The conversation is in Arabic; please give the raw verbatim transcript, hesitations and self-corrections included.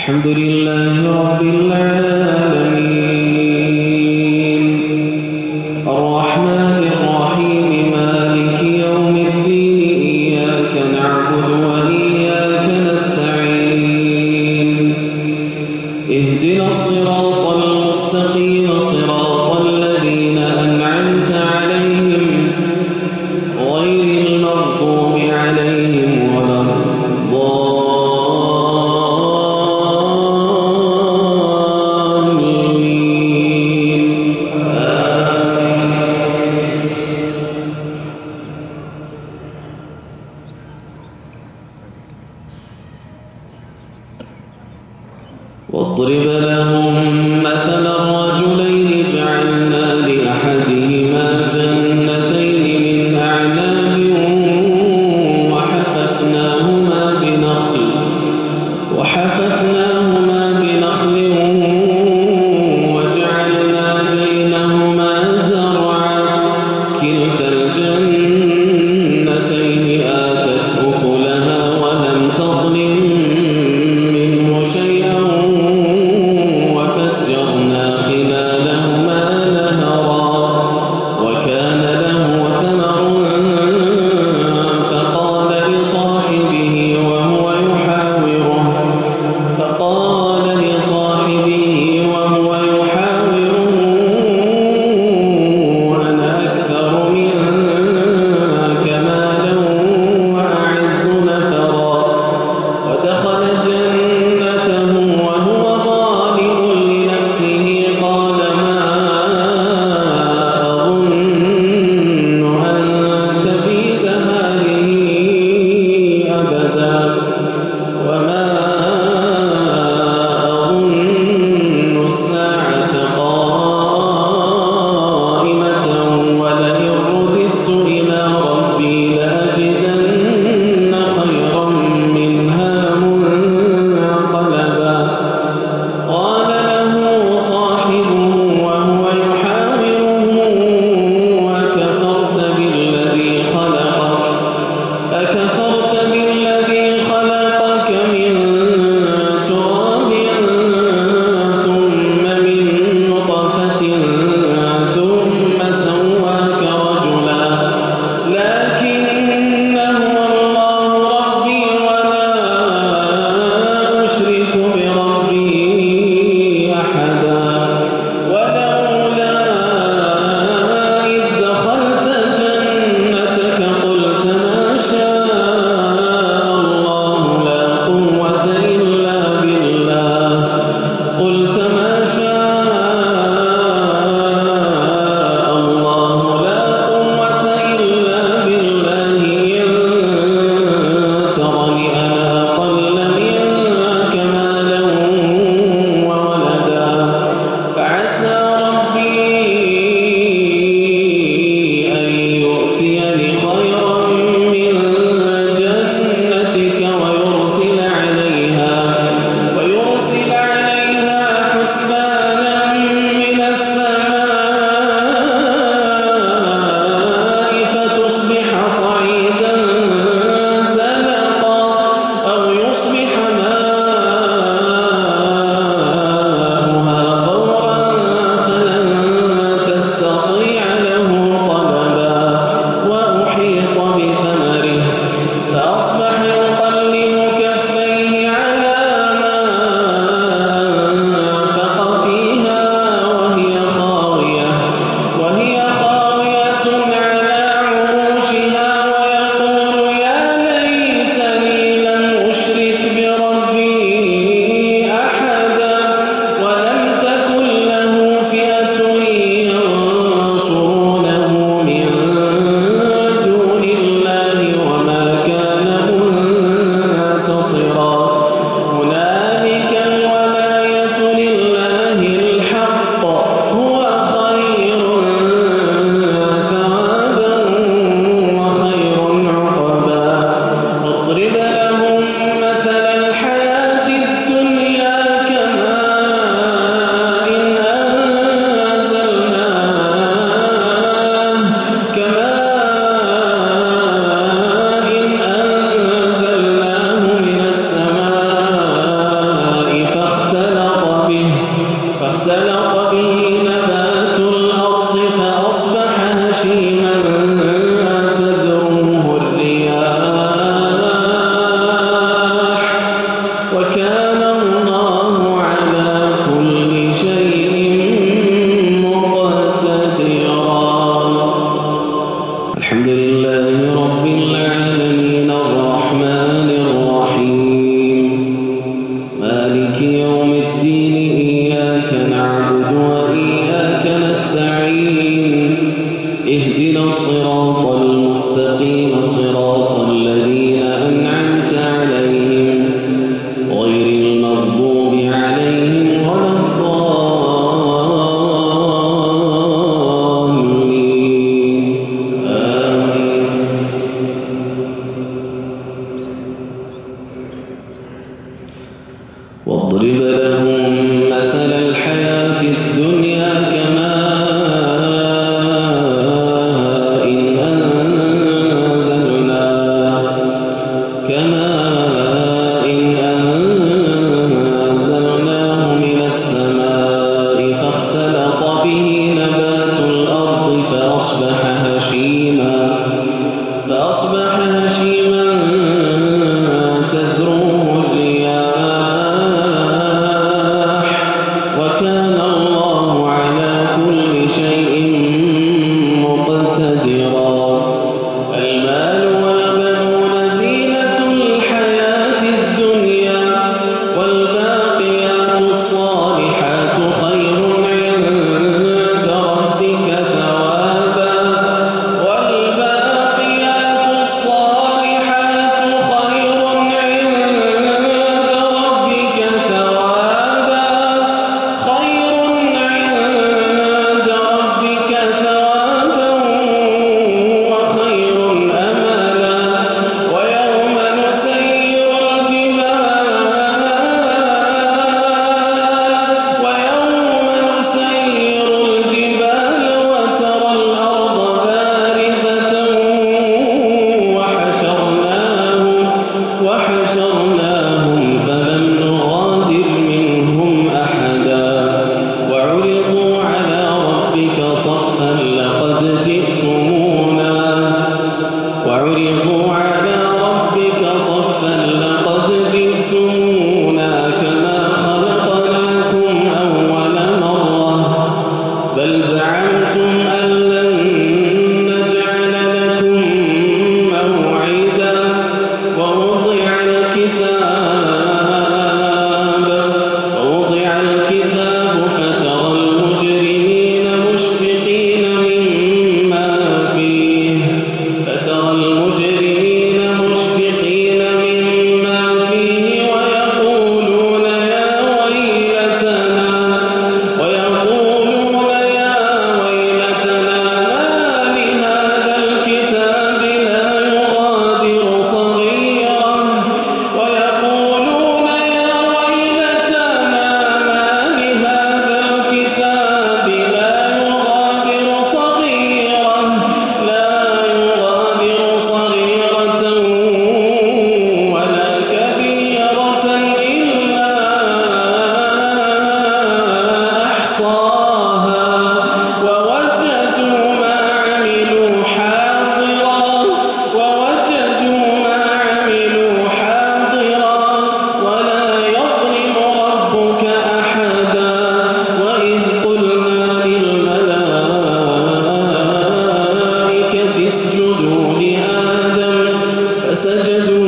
الحمد لله رب العالمين الرحمن الرحيم مالك يوم الدين إياك نعبد وإياك نستعين اهدنا الصراط المستقيم صراط الذين أنعمت عليهم غير المغضوب عليهم ولا الضالين آمين. واضرب لهم مثلا رجلين جعلنا لأحدهما جنتين من أعناب وحففناهما بنخل وحففناهما بنخل وجعلنا بينهما زرعا كلتا الجنتين آتت أكلها ولم تظلم منه شيئا مالك يوم الدين إياك نعبد وإياك نستعين اهدنا الصراط المستقيم صراط الذين أنعمت عليهم غير المغضوب عليهم ولا الضالين آمين. واضرب لهم مثل الحياة الدنيا كماء إن أنزلناه كماء إن أنزلناه من السماء فاختلط به نبات الأرض فأصبح هشيما فأصبح هشيما تذروه الرياح وكان الله على كل شيء مقتدرا. المال والبنون زينة الحياة الدنيا والباقيات الصالحات خير عند ربك ثوابا والباقيات الصالحات خير عند ربك ثوابا خير عند ربك ثوابا وخير أملا. ويوم نسير الجبال ويوم نسير الجبال وترى الأرض بارزة وحشرناهم وحشرناهم فلم نغادر منهم أحدا وعرضوا على ربك صفا لقد جئتمونا وعرضوا على ربك صفا لقد جئتمونا كما خلقناكم أول مرة بل زعمتم أن لن نجعل لكم موعدا. ووضع الكتاب ووضع الكتاب فترى المجرمين مشفقين مما فيه فترى المجرمين مشفقين مما فيه ويقولون يا ويلتنا ويقولون يا ويلتنا ما لهذا الكتاب لا يغادر صغيرة ويقولون يا ويلتنا ما لهذا الكتاب لا يغادر صغيرة لا يغادر صغيرة ولا كبيرة إلا أحصاها ووجدوا ما عملوا حاضرا ووجدوا ما عملوا حاضرا ولا يظلم ربك أحدا. وإذ قلنا للملائكة اسجدوا لآدم فسجدوا